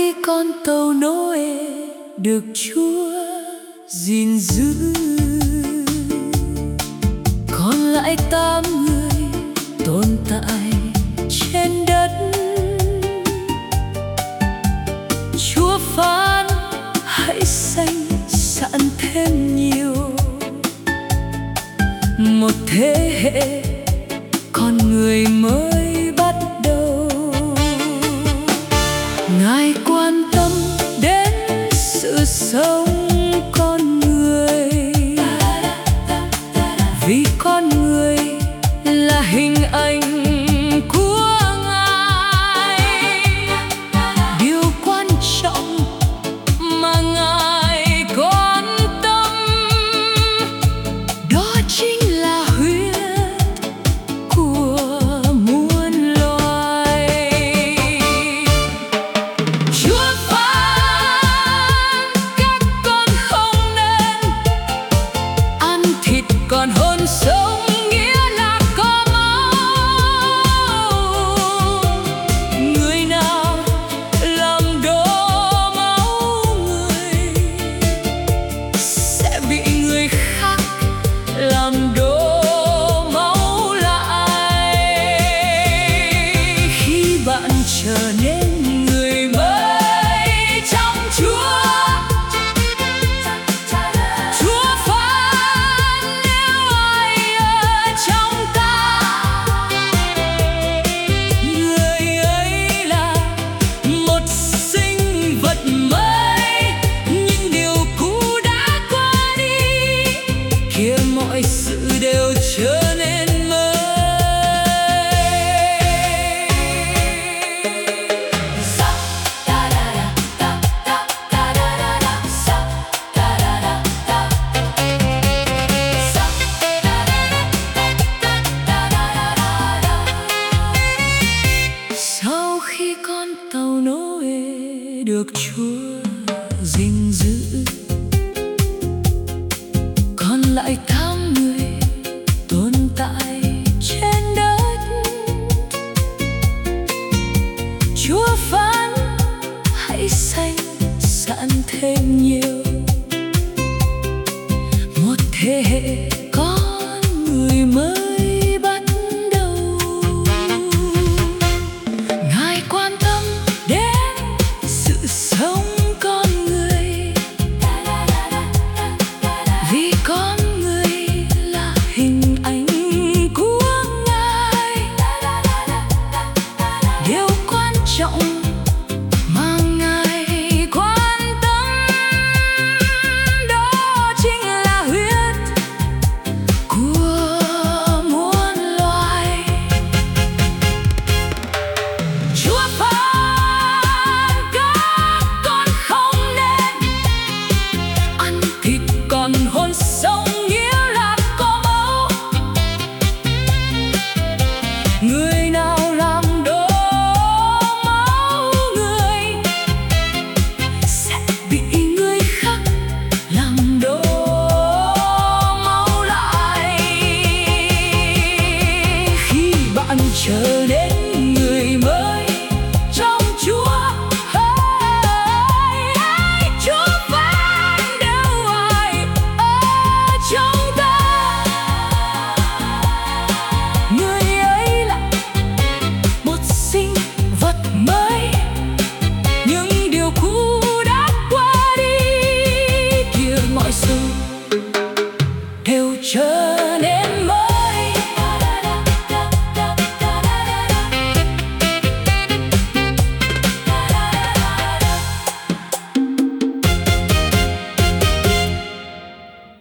khi con tàu Noe được Chúa gìn giữ, còn lại 8 người tồn tại trên đất. Chúa phán hãy sanh sản thêm nhiều, một thế hệ con người mới bắt đầu. Ngài quan tâm đến sự sống con người, vì con người là hình ảnh của Ngài. Điều quan trọng mà Ngài quan tâm đó chính là huyết của muôn loài. Chúa phán các con không nên ăn thịt còn hơn sống, nghĩa là có máu. Người nào làm đổ máu người sẽ bị người khác làm đổ máu lại. Khi bạn trở nên người mới trong Chúa, Chúa phán nếu ai ở trong ta, người ấy là một sinh vật mới, những điều cũ đã qua đi, kia mọi sự đều trở nên mới. Sau khi con tàu Noe được Chúa gìn giữ, còn lại 8 người tồn tại trên đất. Chúa phán hãy sanh sản thêm nhiều,